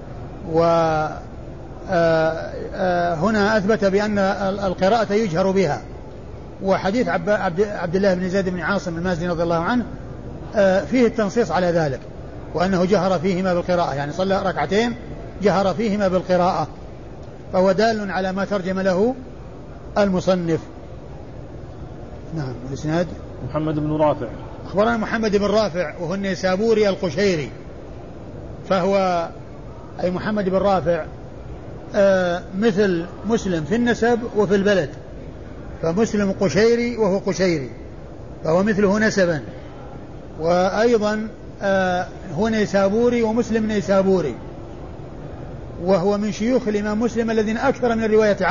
وهنا أثبت بأن القراءة يجهر بها. وحديث عبد الله بن زيد بن عاصم المازني رضي الله عنه فيه التنصيص على ذلك، وأنه جهر فيهما بالقراءة، يعني صلى ركعتين جهر فيهما بالقراءة، فهو دال على ما ترجم له المصنف. نعم. الإسناد محمد بن رافع. أخبرنا محمد بن رافع وهو النيسابوري القشيري، فهو أي محمد بن رافع مثل مسلم في النسب وفي البلد، فمسلم قشيري وهو قشيري، فهو مثله نسبا، وأيضا هو نيسابوري ومسلم نيسابوري، وهو من شيوخ الإمام مسلم الذين أكثر من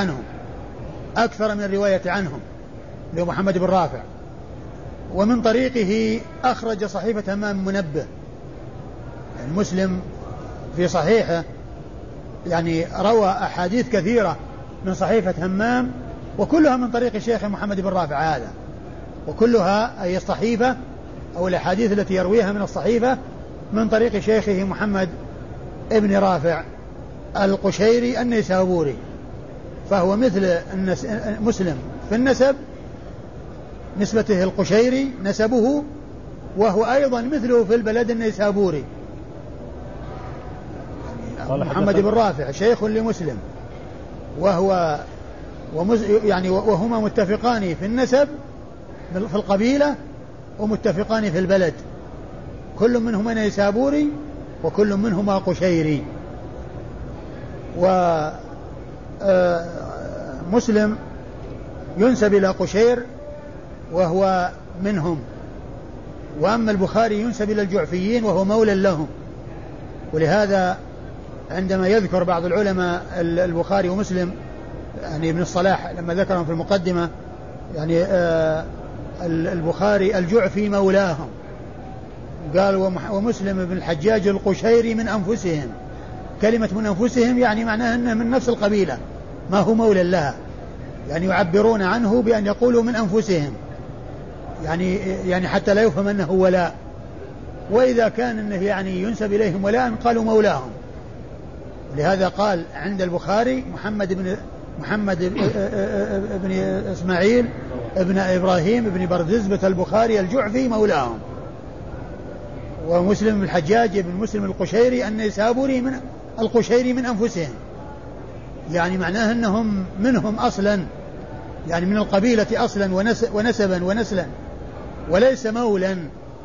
الرواية عنهم لمحمد بن رافع. ومن طريقه أخرج صحيفة همام منبه، يعني مسلم في صحيحه يعني روى أحاديث كثيرة من صحيفة همام، وكلها من طريق الشيخ محمد بن رافع هذا، وكلها أي الصحيفة أو الأحاديث التي يرويها من الصحيفة من طريق شيخه محمد ابن رافع القشيري النيسابوري، فهو مثل مسلم في النسب، نسبته القشيري نسبه، وهو أيضا مثله في البلد النيسابوري. محمد بن رافع شيخ لمسلم، وهما متفقان في النسب في القبيلة ومتفقان في البلد، كل منهما نيسابوري وكل منهما قشيري. ومسلم ينسب إلى قشير وهو منهم، وأما البخاري ينسب إلى الجعفيين وهو مولى لهم. ولهذا عندما يذكر بعض العلماء البخاري ومسلم، يعني ابن الصلاح لما ذكرهم في المقدمة، يعني البخاري الجعفي مولاهم، قال ومسلم بن الحجاج القشيري من أنفسهم. كلمة من أنفسهم يعني معناها أنه من نفس القبيلة، ما هو مولى لها، يعني يعبرون عنه بأن يقولوا من أنفسهم، يعني حتى لا يفهم أنه ولاء، وإذا كان أنه يعني ينسب إليهم ولاء قالوا مولاهم. لهذا قال عند البخاري محمد بن إسماعيل ابن إبراهيم ابن بردزبة البخاري الجعفي مولاهم، ومسلم الحجاج بن مسلم القشيري النيسابوري من القشيري من أنفسهم، يعني معناه أنهم منهم أصلا، يعني من القبيلة أصلا ونسبا ونسلا، وليس مولا.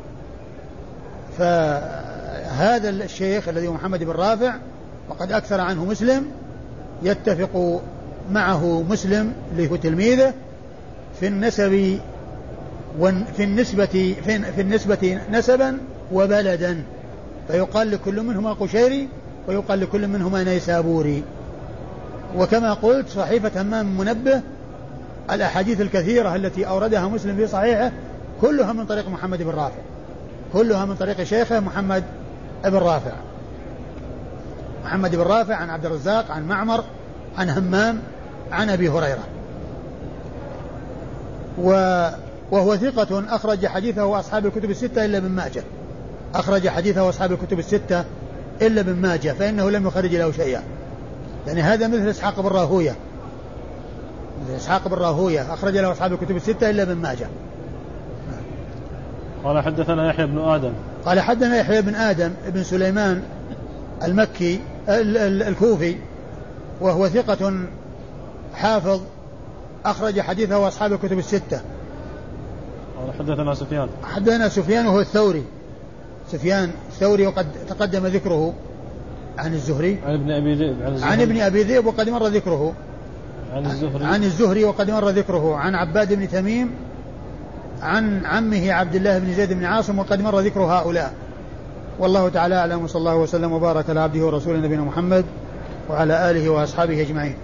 فهذا الشيخ الذي هو محمد بن رافع وقد أكثر عنه مسلم يتفق معه مسلم اللي هو تلميذه في النسب في النسبة نسبا وبلدا، فيقال لكل منهما قشيري ويقال لكل منهما نيسابوري. وكما قلت صحيفة همام منبه الأحاديث الكثيرة التي أوردها مسلم في صحيحه كلها من طريق محمد بن رافع، كلها من طريق شيخه محمد بن رافع، محمد بن رافع عن عبد الرزاق عن معمر عن همام عن أبي هريرة. وهو ثقة أخرج حديثه أصحاب الكتب الستة إلا ابن ماجه، أخرج حديثه أصحاب الكتب الستة إلا ابن ماجه، فإنه لم يخرج له شيئا، يعني هذا مثل إسحاق بن راهوية، مثل إسحاق بن راهوية أخرج له أصحاب الكتب الستة إلا ابن ماجه. قال حدثنا يحيى بن آدم، قال حدثنا يحيى بن آدم ابن سليمان المكي الكوفي، وهو ثقة حافظ أخرج حديثه أصحاب الكتب الستة. قال حدثنا سفيان، حدثنا سفيان وهو الثوري، سفيان الثوري وقد تقدم ذكره عن الزهري، عن ابن أبي ذئب، عن ابن أبي ذئب وقد مر ذكره، عن الزهري وقد مر ذكره، عن عباد بن تميم عن عمه عبد الله بن زيد بن عاصم وقد مر ذكر هؤلاء. والله تعالى أعلم، وصلى الله وسلم وبارك على عبده ورسوله نبينا محمد وعلى آله وأصحابه أجمعين.